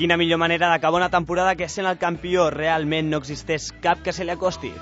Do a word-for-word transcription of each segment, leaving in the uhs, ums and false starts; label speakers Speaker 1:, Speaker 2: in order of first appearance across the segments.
Speaker 1: Quina millor manera d'acabar una temporada que sent el campió. Realment no existeix cap que se li acosti.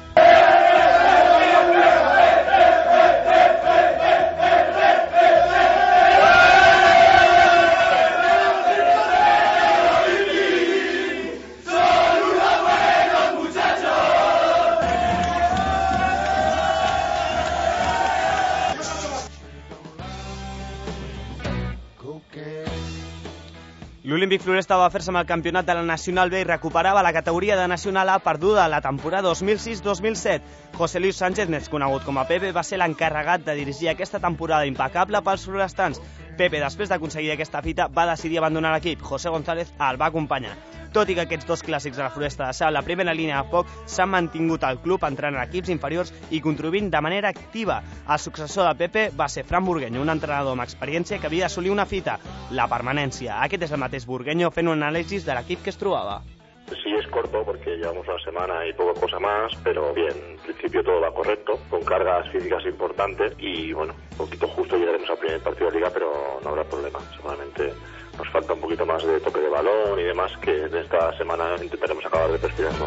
Speaker 1: L'Olímpic Floresta va fer-se amb el campionat de la Nacional B i recuperava la categoria de Nacional A perduda la temporada dos mil sis dos mil set. José Luis Sánchez, més conegut com a Pepe, va ser l'encarregat de dirigir aquesta temporada impecable pels florestans. Pepe, després d'aconseguir aquesta fita, va decidir abandonar l'equip. José González el va acompanyar. Tot i que aquests dos clàssics de la Floresta de Sal, la primera línia de foc, s'han mantingut al club entrant en equips inferiors i contribuint de manera activa. El successor de Pepe va ser Fran Burgueño, un entrenador amb experiència que havia d'assolir una fita, la permanència. Aquest és el mateix Burgueño fent un anàlisi de l'equip que es trobava.
Speaker 2: Sí, es corto porque llevamos una semana y poca cosa más, pero bien, en principio todo va correcto, con cargas físicas importantes y bueno, un poquito justo llegaremos al primer partido de liga, pero no habrá problema. Seguramente nos falta un poquito más de toque de balón y demás que en esta semana intentaremos acabar de perfilarlo.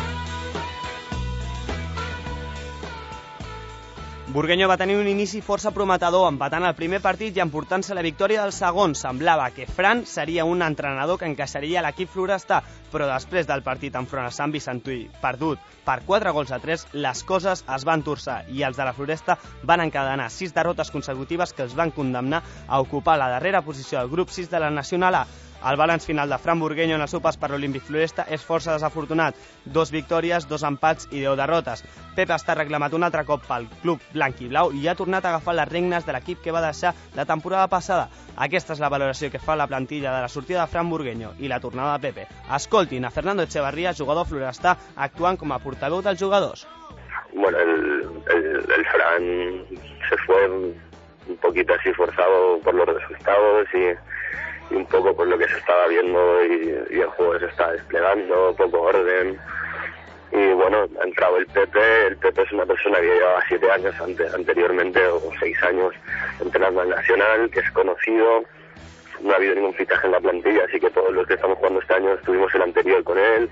Speaker 1: Burgueño va tenir un inici força prometedor, empatant el primer partit i emportant-se la victòria del segon. Semblava que Fran seria un entrenador que encaixaria l'equip florestà, però després del partit enfront a Sant Vicentí, perdut per quatre gols a tres, les coses es van torçar i els de la Floresta van encadenar sis derrotes consecutives que els van condemnar a ocupar la darrera posició del grup sis de la Nacional A. El balanç final de Fran Burgueño en el seu pas per l'Olímpic Floresta és força desafortunat. Dos victòries, dos empats i deu derrotes. Pep està reclamat un altre cop pel club blanc i blau i ha tornat a agafar les regnes de l'equip que va deixar la temporada passada. Aquesta és la valoració que fa la plantilla de la sortida de Fran Burgueño i la tornada de Pepe. Escoltin a Fernando Echevarría, jugador florestà, actuant com a portaveu dels jugadors.
Speaker 2: Bueno, el, el, el Fran se fue un poquito así forzado por los resultados y... y un poco por lo que se estaba viendo y, y el juego se está desplegando, poco orden. Y bueno, ha entrado el Pepe. El Pepe es una persona que llevaba siete años ante, anteriormente, o seis años, entrenando al Nacional, que es conocido. No ha habido ningún fichaje en la plantilla, así que todos los que estamos jugando este año estuvimos el anterior con él.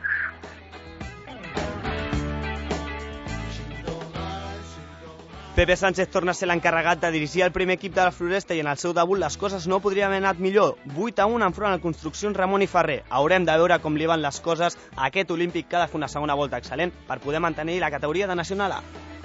Speaker 1: Pepe Sánchez torna a ser l'encarregat de dirigir el primer equip de la Floresta i en el seu debut les coses no podrien haver anat millor. vuit a un enfront al Construccions Ramon i Ferrer. Haurem de veure com li van les coses a aquest olímpic que ha de fer una segona volta excel·lent per poder mantenir la categoria de Nacional A.